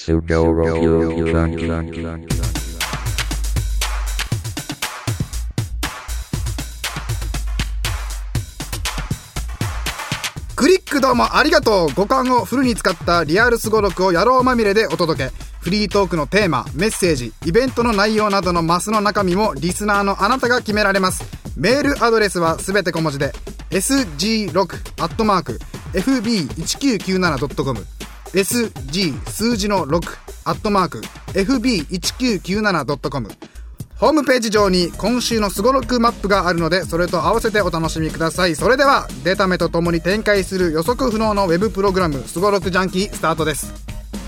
Sugoroku Junkie. クリックどうもありがとう。五感をフルに使ったリアルスゴロクを野郎まみれでお届け。フリートークのテーマ、メッセージ、イベントの内容などのマスの中身もリスナーのあなたが決められます。メールアドレスはすべて小文字で sg6@fb1997.com sg 数字の 6@fb1997.com ホームページ上に今週のスゴロクマップがあるので、それと合わせてお楽しみください。それではデタメとともに展開する予測不能のウェブプログラム、スゴロクジャンキースタートです。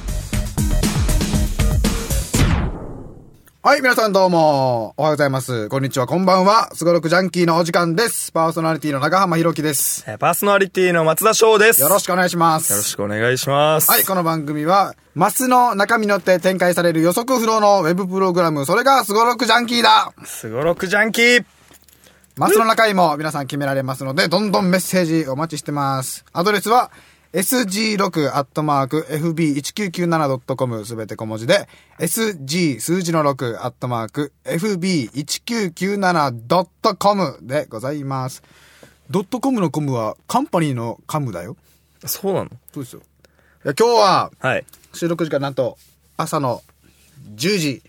はい、皆さんどうもおはようございます。こんにちは、こんばんは。スゴロクジャンキーのお時間です。パーソナリティの長浜ひろきです。 パーソナリティの松田翔です。 よろしくお願いします。 よろしくお願いします。 はい、この番組はマスの中身によって展開される予測不能のウェブプログラム、それがスゴロクジャンキーだ。 スゴロクジャンキー。 マスの中身も皆さん決められますので、どんどんメッセージお待ちしてます。アドレスはsg6@fb1997.com すべて小文字で sg 数字の 6@fb1997.com でございます。ドットコムのコムはカンパニーのカムだよ。 そうなの？ そうですよ。いや、今日ははい収録時間なんと朝の10時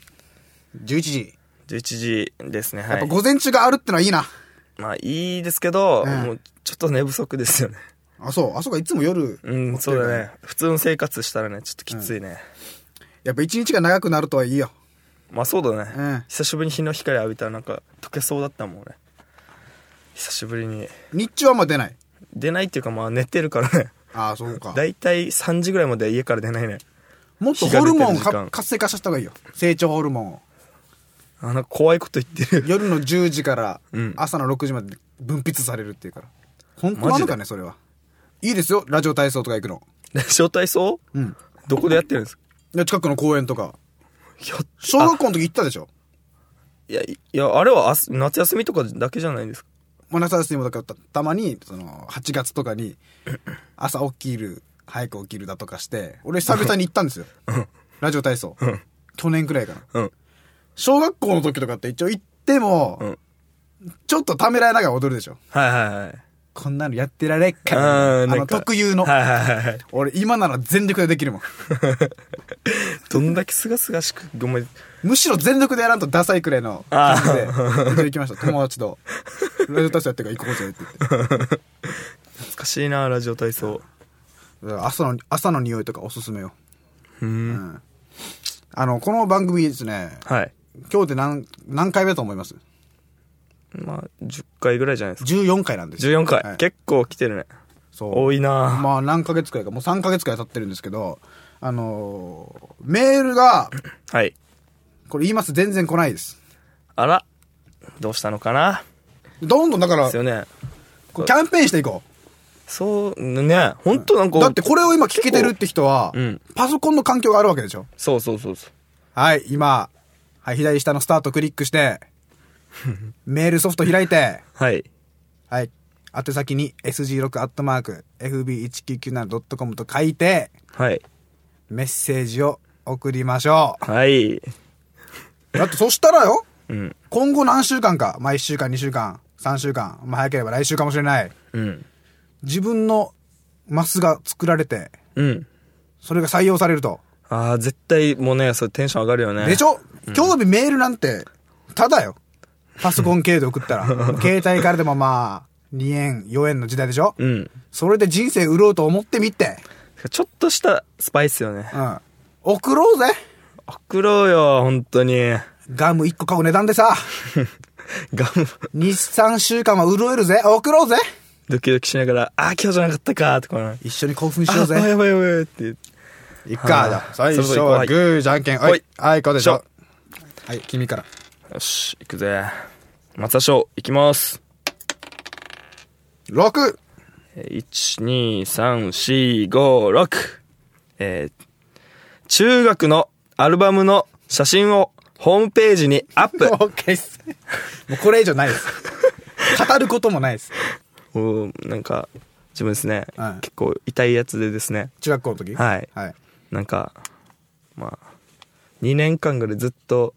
11時 11時ですね。はい。 やっぱ午前中があるってのはいいな。 まあいいですけど、もうちょっと寝不足ですよね。 あ、そう。あそこいつも夜。 そうだね。普通の生活したらね、ちょっときついね。 やっぱ一日が長くなるとはいいよ。 まあそうだね。久しぶりに日の光浴びたらなんか溶けそうだったもんね。久しぶりに。 日中はもう出ない。 出ないっていうか、まあ寝てるからね。 ああ、そうか。 だいたい3時ぐらいまで家から出ないね。 もっとホルモン活性化させた方がいいよ。成長ホルモンを。 なんか怖いこと言ってる。 夜の10時から朝の6時まで分泌されるっていうから。本当なのかね、それは。いいですよ、ラジオ体操とか行くの。 ラジオ体操？ うん。 どこでやってるんですか？ いや、近くの公園とか。小学校の時行ったでしょ？ いや、あれは夏休みとかだけじゃないんですか？ まあ、夏休みもだからたまに、8月とかに、朝起きる、早く起きるだとかして、俺久々に行ったんですよ。ラジオ体操。去年くらいかな。小学校の時とかって一応行っても、ちょっとためらいながら踊るでしょ。 はいはいはい。 こんなのやってられっかな。特有の。 はいはいはい。 俺今なら全力でできるもん。 どんだけすがすがしく、ごめん。 むしろ全力でやらんとダサいくらいの感じで行きました。友達と。ラジオ体操やってから行こうぜって言って。 懐かしいな、ラジオ体操。 朝の匂いとかおすすめよ。 この番組ですね。 はい。 今日で何回目だと思います？ まあ、10回ぐらいじゃないですか。 14回なんですよ。14回、 はい。 結構来てるね。 そう。 多いな。 まあ何ヶ月くらいか、もう3ヶ月くらい経ってるんですけど、メールが、 はい。 これ言います、全然来ないです。 あら、どうしたのかな。 どんどんだから、 ですよね。 キャンペーンしていこう。 そうね、本当なんか。 だってこれを今聞けてるって人は、パソコンの環境があるわけでしょ。 そう。 はい、今、はい、左下のスタートクリックして、メールソフト開いて、 はい。 はい。宛先に sg6@fb1997.com と書いて、 はい。 メッセージを送りましょう。はい。 だってそしたらよ、今後何週間か、まあ1週間、2週間、3週間、まあ早ければ来週かもしれない。自分のマスが作られて、それが採用されると。 ああ、絶対もうね、それテンション上がるよね。 でしょ？今日日メールなんて、ただよ。パソコン系で送ったら。携帯からでもまあ、2円、4円の時代でしょ？それで人生売ろうと思ってみて。 ちょっとしたスパイスよね。 送ろうぜ。 送ろうよ、本当に。 ガム1個買う値段でさ。 ガム。 2、3週間は潤えるぜ。送ろうぜ。 ドキドキしながら、今日じゃなかったか、とか。 一緒に興奮しようぜ。 やばいって言って。 いっか、じゃあ。最初はグー、じゃんけん。はい。はい、こうでしょ。はい、君から。 よし、行くぜ。松田翔、行きます。 6。 1、2、3、4、5、6。中学のアルバムの写真をホームページにアップ。 オッケーっす。もうこれ以上ないです。語ることもないです。 なんか、自分ですね、結構痛いやつでですね。 中学校の時？ はい。 はい。 なんか、 まあ2年間ぐらいずっと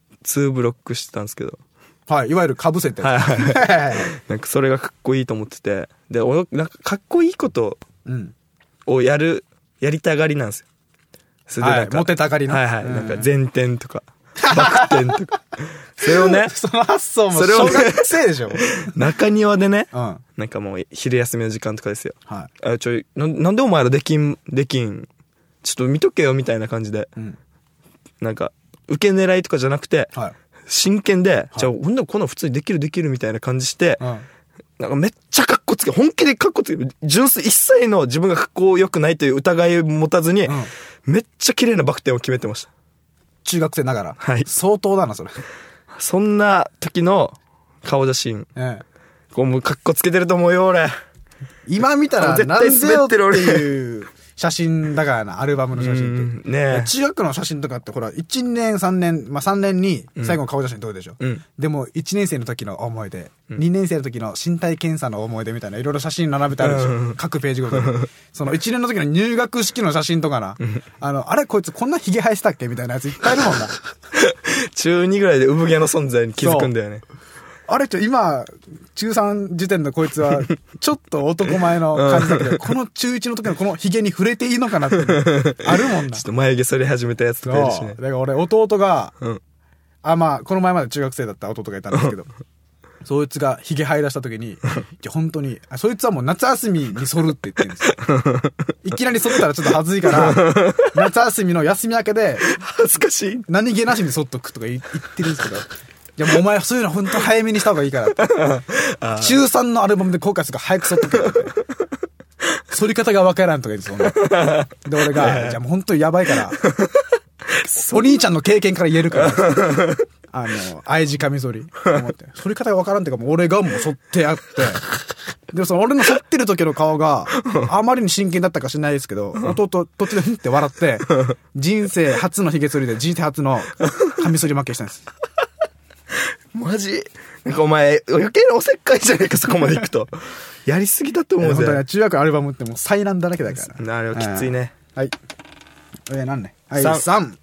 2ブロックしてたんですけど、 はい、いわゆるかぶせってやつ。 はいはいなんかそれがかっこいいと思ってて、で俺なんかかっこいいことをやりたがりなんですよ。それでなんか、 はい、モテたがりの。 はいはい、なんか前転とかバク転とかそれをねその発想もそれをね小学生でしょ。 中庭でね、 うん。 なんかもう昼休みの時間とかですよ。 はなんでお前らできん、ちょっと見とけよみたいな感じで、 い。うん。 なんか、受け狙いとかじゃなくて、 はい。 真剣で、じゃあ、ほんでこんな普通にできるみたいな感じして、 うん。 なんかめっちゃカッコつけ、本気でカッコつけ、純粋一切の自分がカッコ良くないという疑いを持たずに、めっちゃ綺麗なバク転を決めてました。 中学生ながら。 はい相当だな、それ。 そんな時の顔写真、 ええ。 こうもうカッコつけてると思うよ、俺。 今見たら、 絶対なんでよって滑ってる俺いう写真だからな、アルバムの写真って。 ねえ。 中学の写真とかってほら、1年、3年、まあ、3年に最後の顔写真撮るでしょ。 うん。 でも、1年生の時の思い出、2年生の時の身体検査の思い出みたいな、いろいろ写真並べてあるでしょ。各ページごとに。その1年の時の入学式の写真とかな。あれこいつこんなヒゲ生やしたっけみたいなやついっぱいいるもんな。 中2ぐらいで産毛の存在に気づくんだよね。 あれ今、中3時点のこいつは、ちょっと男前の感じだけど、この中1の時のこのヒゲに触れていいのかなって、あるもんな。 ちょっと眉毛剃り始めたやつとかいるしねそう。だ。から俺、弟が、 うん。 まあ、この前まで中学生だった弟がいたんですけど、そいつがヒゲ生え出した時に、いや、本当に、そいつはもう夏休みに剃るって言ってるんですよ。いきなり剃ったらちょっと恥ずいから、夏休みの休み明けで、 恥ずかしい。 何気なしに剃っとくとか言ってるんですけど、いやもうお前そういうの本当早めにした方がいいからって。中3のアルバムで後悔するから早く剃っとけよって。剃り方がわからんとか言ってそんな。で、俺が、じゃあもう本当にやばいから、お兄ちゃんの経験から言えるから、愛知カミ剃り。思って。剃り方がわからんっていうかもう俺がもう剃ってやって、でもその俺の剃ってる時の顔があまりに真剣だったか知らないですけど、弟途中でふんって笑って、人生初の髭剃りで人生初のカミ剃り負けしたんです。 マジなんかお前余計なおせっかいじゃねえかそこまで行くとやりすぎだと思うぜ。 本当に中学のアルバムってもう災難だらけだからあれはきついね。 はい何ねはい 3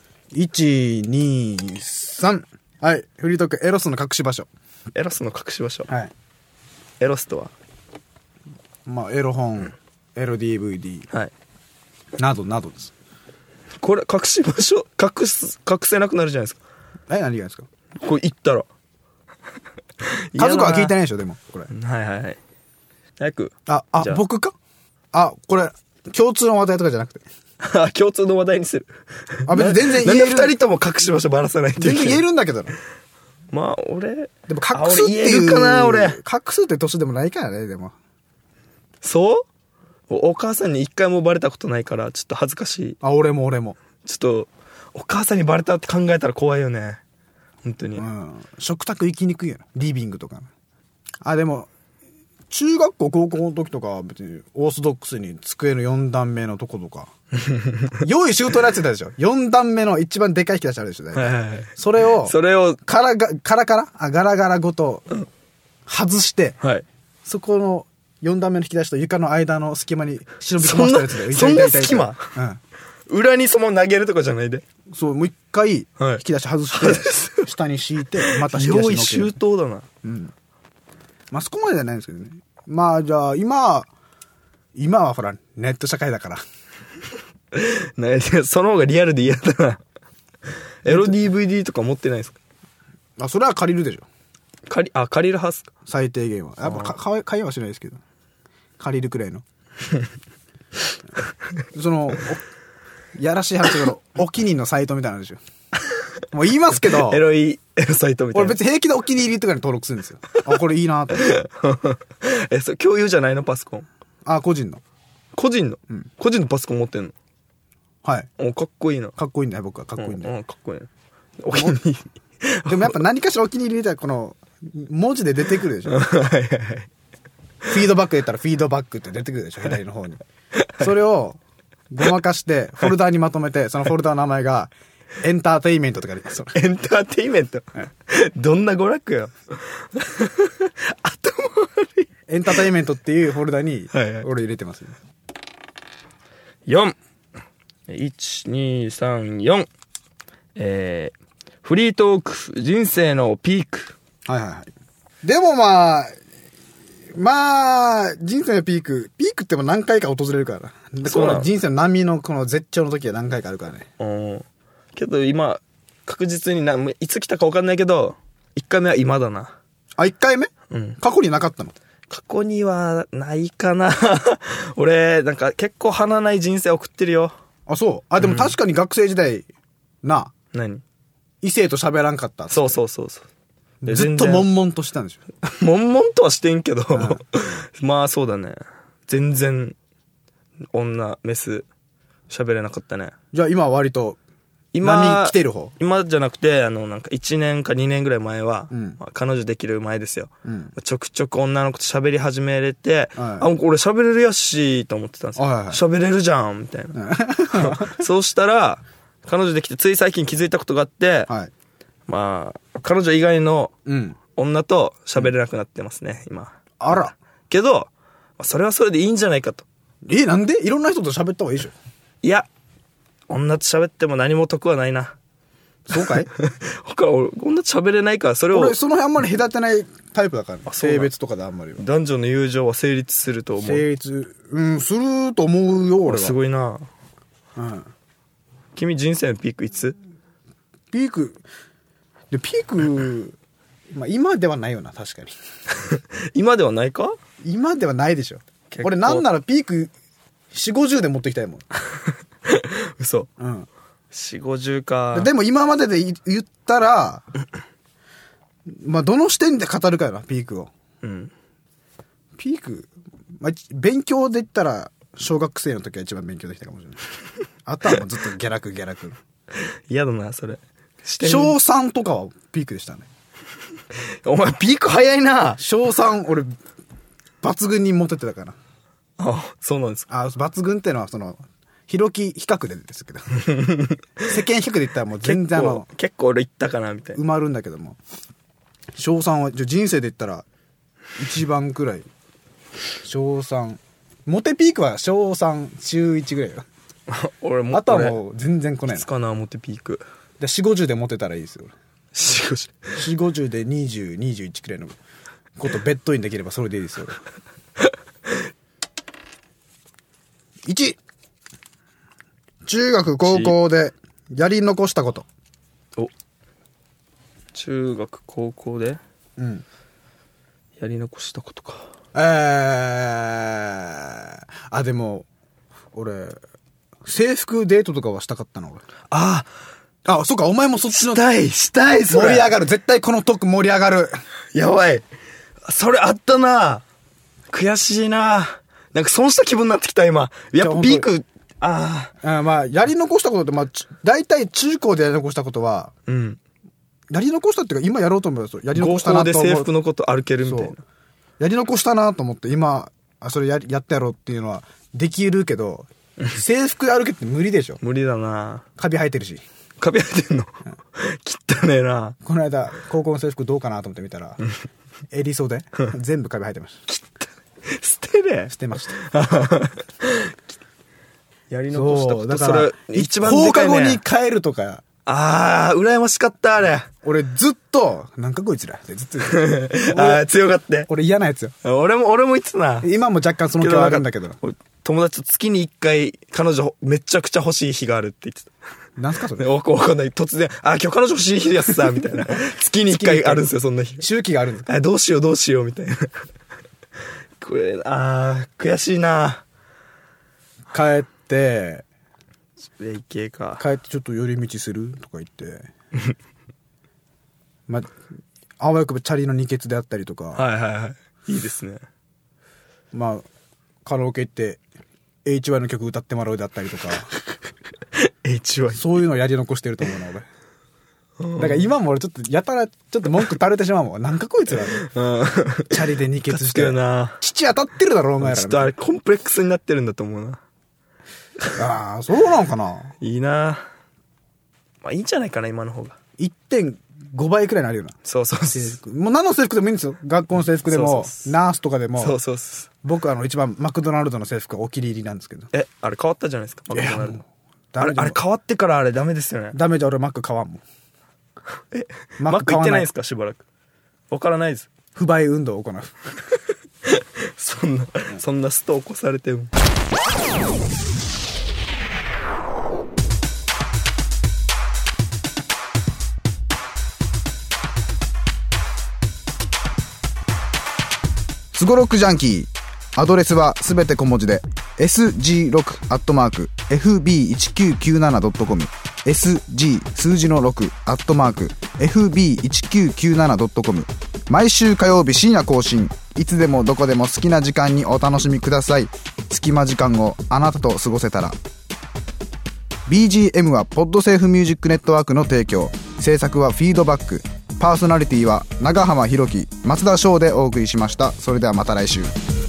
123はいフリートークエロスの隠し場所。 エロスの隠し場所。 はいエロスとはまあエロ本エロ DVD はいなどなどです。 これ隠し場所隠せなくなるじゃないですか。 何がですか。 これ言ったら家族は聞いてないでしょでもこれ。 はいはいはい早く僕かこれ共通の話題とかじゃなくて共通の話題にする。 別に全然言える。 なんで二人とも隠し場所ばらさないといけない。 全然言えるんだけどな。 まあ俺でも隠すっていう俺言えるかな俺。 隠すって年でもないからねでも。 そうお母さんに一回もバレたことないからちょっと恥ずかしい。 俺もちょっとお母さんにバレたって考えたら怖いよね本当に。 食卓行きにくいよなリビングとか。でも中学校高校の時とかは別にオーソドックスに机の4段目のとことか用意周到なやつだでしょ。4段目の一番でかい引き出しあるでしょ、 はいはいはい、 それをガラガラごと外して、 はい、 そこの4段目の引き出しと床の間の隙間に忍び込ませたやつで。 そんな隙間、裏にその投げるとかじゃないで。 そうもう一回引き出し外して、下に敷いてまた引き出しに用意周到だな。 まあそこまでじゃないんですけどね。まあじゃあ今はほらネット社会だからその方がリアルで嫌だな。エロ DVD とか持ってないですか。 それは借りるでしょ。 借りるはずか。 最低限はやっぱ買いはしないですけど借りるくらいのそのやらしい話だけどお気に入りのサイトみたいなんでしょ。もう言いますけどエロサイトみたいな。 俺別に平気でお気に入りとかに登録するんですよ。これいいなと思ってそれ共有じゃないのパソコン。 個人の個人のパソコン持ってんの。 はいかっこいいな。 かっこいいんだよ僕は。かっこいいんだよ、 かっこいいな。お気に入りでもやっぱ何かしらお気に入りみたいなこの文字で出てくるでしょフィードバックで言ったらフィードバックって出てくるでしょ左の方に。それをごまかしてフォルダーにまとめてそのフォルダーの名前がエンターテインメントとかで。エンターテインメント、どんな娯楽よ頭悪い。 エンターテインメントっていうフォルダに俺入れてます、ね。 4 1234フリートーク人生のピーク。 はいはいはい。でも人生のピークっても何回か訪れるからな。でこの人生の波のこの絶頂の時は何回かあるからね。 けど今確実にいつ来たか分かんないけど1回目は今だな。 あ、1回目？ うん。 過去になかったの？ 過去にはないかな。俺なんか結構花ない人生送ってるよ。 あ、そう。あ、でも確かに学生時代何異性と喋らんかった。 そうずっと悶々としてたんでしょ。 悶々とはしてんけどまあそうだね。全然女メス喋れなかったね。 じゃあ今は割と波来てる方？ 今じゃなくてなんか1年か2年ぐらい前は、彼女できる前ですよ、ちょくちょく女の子と喋り始めれて、俺喋れるやしと思ってたんですよ。喋れるじゃんみたいなそうしたら彼女できてつい最近気づいたことがあって、まあ彼女以外の女と喋れなくなってますね今。 あら。 けどそれはそれでいいんじゃないかと。 なんで？いろんな人と喋った方がいいでしょ。 いや、女と喋っても何も得はないな。 そうかい？ 俺女と喋れないから、それを俺その辺あんまり隔てないタイプだから、性別とかであんまり男女の友情は成立すると思う。 成立すると思うよ俺は。 すごいな。君人生のピークいつ？ ピーク今ではないよな。確かに今ではないか？ 今ではないでしょ。俺なんならピーク4、50で持ってきたいもん嘘。4、50か。 でも今までで言ったらどの視点で語るかよな、ピークを。ピーク、勉強で言ったら小学生の時は一番勉強できたかもしれないあとはもうずっと下落嫌だなそれ。 小3とかはピークでしたね。 お前ピーク早いな。 小3俺抜群にモテてたから。 あ、そうなんですか。 抜群ってのは広き比較でですけど世間比較で言ったらもう全然結構俺言ったかなみたいな。 埋まるんだけども、小3は人生で言ったら一番くらい。小3モテピークは小3中1ぐらいよ俺もあとはもう全然来ないな。いつかなモテピークで4、50でモテたらいいですよ。 4、 50で20、21くらいのことベッドインできればそれでいいですよ1、中学高校でやり残したこと。 中学高校でやり残したことか。 でも俺制服デートとかはしたかったの俺。そうか、お前もそっちのしたいそれ盛り上がる。絶対このトーク盛り上がる。 やばい、それあったな。悔しいな。なんか損した気分になってきた今。やっぱピーク。 やり残したことって大体中高でやり残したことは、やり残したっていうか今やろうと思うとやり残したなと思う。 高校で制服のこと歩けるみたいな。 やり残したなと思って今それやってやろうっていうのはできるけど制服で歩けって無理でしょ。 無理だな。 カビ生えてるし。 カビ生えてんの汚ねえな。 この間高校の制服どうかなと思って見たら襟袖全部カビ生えてました。捨てましたやり残したこと。 だからそれ一番でかいね。放課後に帰るとか。 羨ましかったあれ。 俺ずっとなんかこいつらってずっと強がって。 俺嫌なやつよ。 俺も言ってたな。 今も若干その気はあるんだけど。 友達と月に1回彼女めちゃくちゃ欲しい日があるって言ってた。 なんすかそれ。 わかんない。突然今日彼女欲しい日やつさみたいな。月に1回あるんですよそんな日。 周期があるんですか。 どうしようみたいな。これ悔しいな。 帰って帰ってちょっと寄り道するとか言ってあわよくばチャリの二欠であったりとか。 いいですね。 カラオケ行って HY の曲歌ってもらうであったりとか HY そういうのをやり残してると思うな俺。だから今も俺ちょっとやたらちょっと文句垂れてしまうもん。なんかこいつらチャリで二欠して父当たってるだろお前ら。 ちょっとあれコンプレックスになってるんだと思うな。 そうなのかな。 いいな。いいんじゃないかな今の方が。 1.5 倍くらいになるよな。 そうもう何の制服でもいいんですよ。学校の制服でもナースとかでも。僕一番マクドナルドの制服がお気に入りなんですけど。 あれ変わったじゃないですかマクドナルド。 あれ変わってからあれダメですよね。 ダメじゃ俺マック買わんもん。 マック行ってないんですかしばらく。わからないです。 不買運動を行う。 そんなスト起こされても。 スゴロックジャンキー。アドレスはすべて小文字で sg6@fb1997.com sg 数字の 6@fb1997.com 毎週火曜日深夜更新。いつでもどこでも好きな時間にお楽しみください。隙間時間をあなたと過ごせたら。 BGM はポッドセーフミュージックネットワークの提供。制作はフィードバック。パーソナリティは長浜ひろき、松田翔でお送りしました。それではまた来週。